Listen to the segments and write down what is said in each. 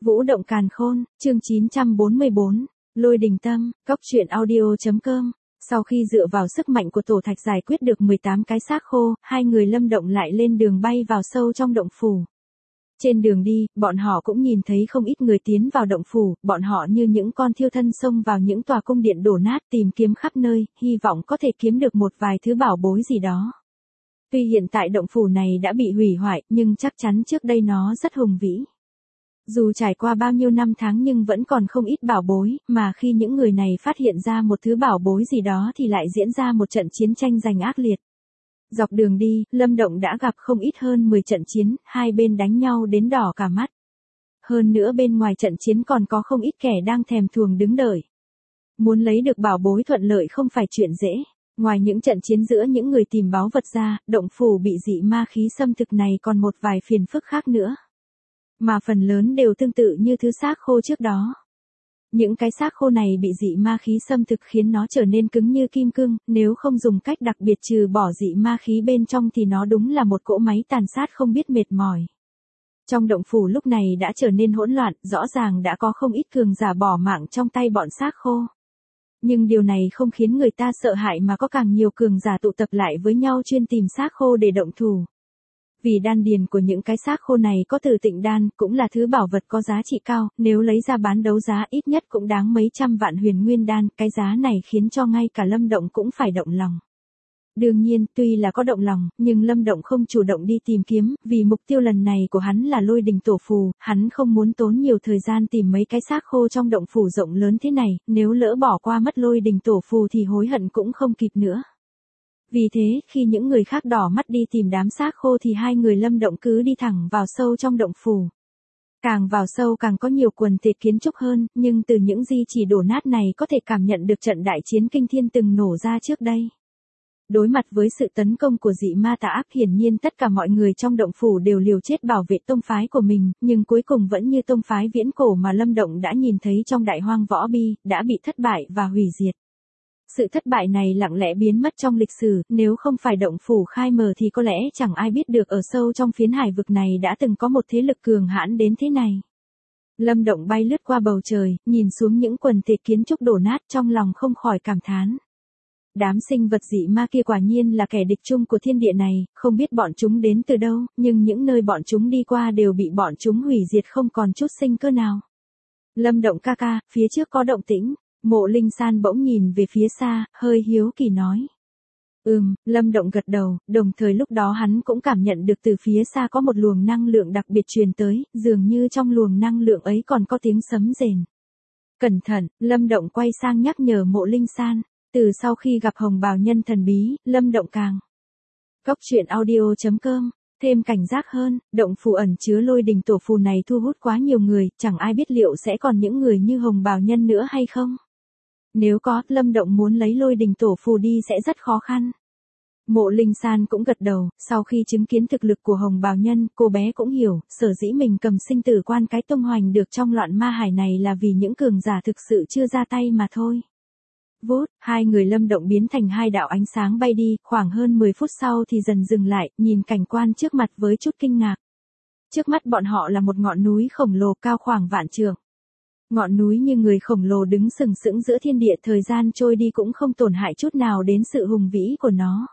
Vũ động càn khôn, chương 944, Lôi đình tâm, Cóc truyện audio.com. Sau khi dựa vào sức mạnh của tổ thạch giải quyết được 18 cái xác khô, hai người Lâm Động lại lên đường bay vào sâu trong động phủ. Trên đường đi, bọn họ cũng nhìn thấy không ít người tiến vào động phủ, bọn họ như những con thiêu thân xông vào những tòa cung điện đổ nát tìm kiếm khắp nơi, hy vọng có thể kiếm được một vài thứ bảo bối gì đó. Tuy hiện tại động phủ này đã bị hủy hoại, nhưng chắc chắn trước đây nó rất hùng vĩ. Dù trải qua bao nhiêu năm tháng nhưng vẫn còn không ít bảo bối, mà khi những người này phát hiện ra một thứ bảo bối gì đó thì lại diễn ra một trận chiến tranh giành ác liệt. Dọc đường đi, Lâm Động đã gặp không ít hơn 10 trận chiến, hai bên đánh nhau đến đỏ cả mắt. Hơn nữa bên ngoài trận chiến còn có không ít kẻ đang thèm thuồng đứng đợi. Muốn lấy được bảo bối thuận lợi không phải chuyện dễ. Ngoài những trận chiến giữa những người tìm báu vật ra, động phủ bị dị ma khí xâm thực này còn một vài phiền phức khác nữa. Mà phần lớn đều tương tự như thứ xác khô trước đó. Những cái xác khô này bị dị ma khí xâm thực khiến nó trở nên cứng như kim cương, nếu không dùng cách đặc biệt trừ bỏ dị ma khí bên trong thì nó đúng là một cỗ máy tàn sát không biết mệt mỏi. Trong động phủ lúc này đã trở nên hỗn loạn, rõ ràng đã có không ít cường giả bỏ mạng trong tay bọn xác khô. Nhưng điều này không khiến người ta sợ hãi mà có càng nhiều cường giả tụ tập lại với nhau chuyên tìm xác khô để động thủ. Vì đan điền của những cái xác khô này có từ tịnh đan, cũng là thứ bảo vật có giá trị cao, nếu lấy ra bán đấu giá ít nhất cũng đáng mấy trăm vạn huyền nguyên đan, cái giá này khiến cho ngay cả Lâm Động cũng phải động lòng. Đương nhiên, tuy là có động lòng, nhưng Lâm Động không chủ động đi tìm kiếm, vì mục tiêu lần này của hắn là lôi đình tổ phù, hắn không muốn tốn nhiều thời gian tìm mấy cái xác khô trong động phủ rộng lớn thế này, nếu lỡ bỏ qua mất lôi đình tổ phù thì hối hận cũng không kịp nữa. Vì thế, khi những người khác đỏ mắt đi tìm đám xác khô thì hai người Lâm Động cứ đi thẳng vào sâu trong động phủ. Càng vào sâu càng có nhiều quần thể kiến trúc hơn, nhưng từ những di chỉ đổ nát này có thể cảm nhận được trận đại chiến kinh thiên từng nổ ra trước đây. Đối mặt với sự tấn công của dị ma tà ác, hiển nhiên tất cả mọi người trong động phủ đều liều chết bảo vệ tông phái của mình, nhưng cuối cùng vẫn như tông phái viễn cổ mà Lâm Động đã nhìn thấy trong đại hoang võ bi, đã bị thất bại và hủy diệt. Sự thất bại này lặng lẽ biến mất trong lịch sử, nếu không phải động phủ khai mở thì có lẽ chẳng ai biết được ở sâu trong phiến hải vực này đã từng có một thế lực cường hãn đến thế này. Lâm Động bay lướt qua bầu trời, nhìn xuống những quần thể kiến trúc đổ nát trong lòng không khỏi cảm thán. Đám sinh vật dị ma kia quả nhiên là kẻ địch chung của thiên địa này, không biết bọn chúng đến từ đâu, nhưng những nơi bọn chúng đi qua đều bị bọn chúng hủy diệt không còn chút sinh cơ nào. Lâm Động ca ca, phía trước có động tĩnh. Mộ Linh San bỗng nhìn về phía xa, hơi hiếu kỳ nói. Lâm Động gật đầu, đồng thời lúc đó hắn cũng cảm nhận được từ phía xa có một luồng năng lượng đặc biệt truyền tới, dường như trong luồng năng lượng ấy còn có tiếng sấm rền. Cẩn thận, Lâm Động quay sang nhắc nhở Mộ Linh San, từ sau khi gặp hồng bào nhân thần bí, Lâm Động càng. Cóc truyện audio.com. Thêm cảnh giác hơn, động phủ ẩn chứa lôi đình tổ phù này thu hút quá nhiều người, chẳng ai biết liệu sẽ còn những người như hồng bào nhân nữa hay không. Nếu có, Lâm Động muốn lấy lôi đình tổ phù đi sẽ rất khó khăn. Mộ Linh San cũng gật đầu, sau khi chứng kiến thực lực của hồng bào nhân, cô bé cũng hiểu, sở dĩ mình cầm sinh tử quan cái tung hoành được trong loạn ma hải này là vì những cường giả thực sự chưa ra tay mà thôi. Vút, hai người Lâm Động biến thành hai đạo ánh sáng bay đi, khoảng hơn 10 phút sau thì dần dừng lại, nhìn cảnh quan trước mặt với chút kinh ngạc. Trước mắt bọn họ là một ngọn núi khổng lồ cao khoảng vạn trượng. Ngọn núi như người khổng lồ đứng sừng sững giữa thiên địa, thời gian trôi đi cũng không tổn hại chút nào đến sự hùng vĩ của nó.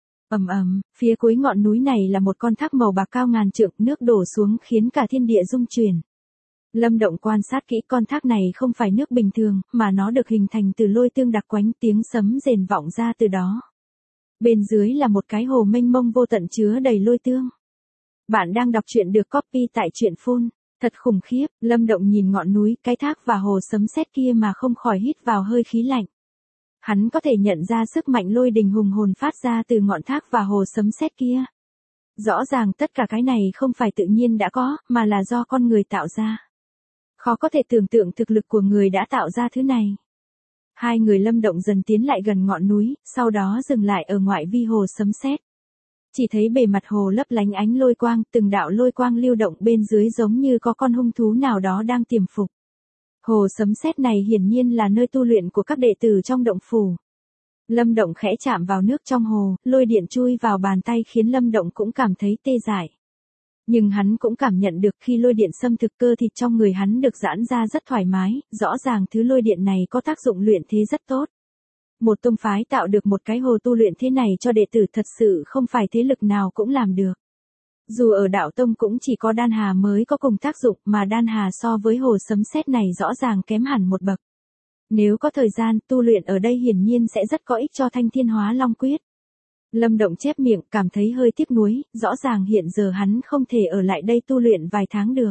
Phía cuối ngọn núi này là một con thác màu bạc cao ngàn trượng, nước đổ xuống khiến cả thiên địa rung chuyển. Lâm Động quan sát kỹ, con thác này không phải nước bình thường, mà nó được hình thành từ lôi tương đặc quánh, tiếng sấm rền vọng ra từ đó. Bên dưới là một cái hồ mênh mông vô tận chứa đầy lôi tương. Bạn đang đọc truyện được copy tại truyện phun. Thật khủng khiếp, Lâm Động nhìn ngọn núi, cái thác và hồ sấm sét kia mà không khỏi hít vào hơi khí lạnh. Hắn có thể nhận ra sức mạnh lôi đình hùng hồn phát ra từ ngọn thác và hồ sấm sét kia. Rõ ràng tất cả cái này không phải tự nhiên đã có, mà là do con người tạo ra. Khó có thể tưởng tượng thực lực của người đã tạo ra thứ này. Hai người Lâm Động dần tiến lại gần ngọn núi, sau đó dừng lại ở ngoại vi hồ sấm sét. Chỉ thấy bề mặt hồ lấp lánh ánh lôi quang, từng đạo lôi quang lưu động bên dưới giống như có con hung thú nào đó đang tiềm phục. Hồ sấm sét này hiển nhiên là nơi tu luyện của các đệ tử trong động phủ. Lâm Động khẽ chạm vào nước trong hồ, lôi điện chui vào bàn tay khiến Lâm Động cũng cảm thấy tê dại. Nhưng hắn cũng cảm nhận được khi lôi điện xâm thực cơ thịt trong người hắn được giãn ra rất thoải mái, rõ ràng thứ lôi điện này có tác dụng luyện thế rất tốt. Một tông phái tạo được một cái hồ tu luyện thế này cho đệ tử thật sự không phải thế lực nào cũng làm được. Dù ở đạo tông cũng chỉ có đan hà mới có cùng tác dụng mà đan hà so với hồ sấm sét này rõ ràng kém hẳn một bậc. Nếu có thời gian tu luyện ở đây hiển nhiên sẽ rất có ích cho Thanh Thiên Hóa Long Quyết. Lâm Động chép miệng cảm thấy hơi tiếc nuối, rõ ràng hiện giờ hắn không thể ở lại đây tu luyện vài tháng được.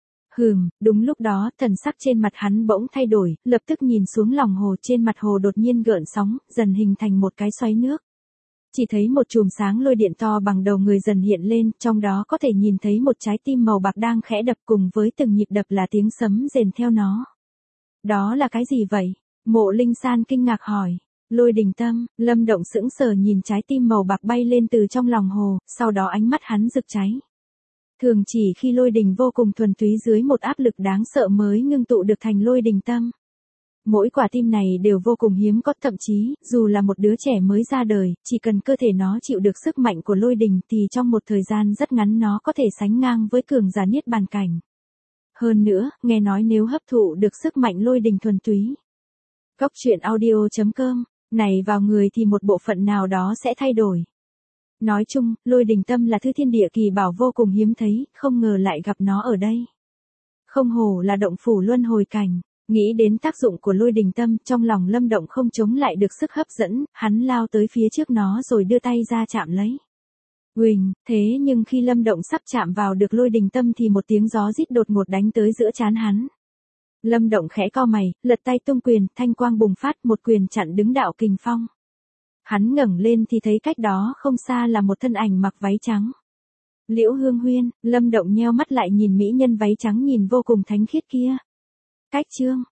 Đúng lúc đó thần sắc trên mặt hắn bỗng thay đổi, lập tức nhìn xuống lòng hồ, trên mặt hồ đột nhiên gợn sóng, dần hình thành một cái xoáy nước. Chỉ thấy một chùm sáng lôi điện to bằng đầu người dần hiện lên, trong đó có thể nhìn thấy một trái tim màu bạc đang khẽ đập cùng với từng nhịp đập là tiếng sấm rền theo nó. Đó là cái gì vậy? Mộ Linh San kinh ngạc hỏi. Lôi đình tâm. Lâm Động sững sờ nhìn trái tim màu bạc bay lên từ trong lòng hồ, sau đó ánh mắt hắn rực cháy. Thường chỉ khi lôi đình vô cùng thuần túy dưới một áp lực đáng sợ mới ngưng tụ được thành lôi đình tâm. Mỗi quả tim này đều vô cùng hiếm có, thậm chí, dù là một đứa trẻ mới ra đời, chỉ cần cơ thể nó chịu được sức mạnh của lôi đình thì trong một thời gian rất ngắn nó có thể sánh ngang với cường giả niết bàn cảnh. Hơn nữa, nghe nói nếu hấp thụ được sức mạnh lôi đình thuần túy. Góc truyện audio.com, này vào người thì một bộ phận nào đó sẽ thay đổi. Nói chung, lôi đình tâm là thứ thiên địa kỳ bảo vô cùng hiếm thấy, không ngờ lại gặp nó ở đây. Không hổ là động phủ luân hồi cảnh. Nghĩ đến tác dụng của lôi đình tâm, trong lòng Lâm Động không chống lại được sức hấp dẫn, hắn lao tới phía trước nó rồi đưa tay ra chạm lấy. Uỳnh, thế nhưng khi Lâm Động sắp chạm vào được lôi đình tâm thì một tiếng gió rít đột ngột đánh tới giữa trán hắn. Lâm Động khẽ cau mày, lật tay tung quyền, thanh quang bùng phát, một quyền chặn đứng đạo kình phong. Hắn ngẩng lên thì thấy cách đó không xa là một thân ảnh mặc váy trắng. Liễu Hương Huyên. Lâm Động nheo mắt lại nhìn mỹ nhân váy trắng nhìn vô cùng thánh khiết kia. Cách chương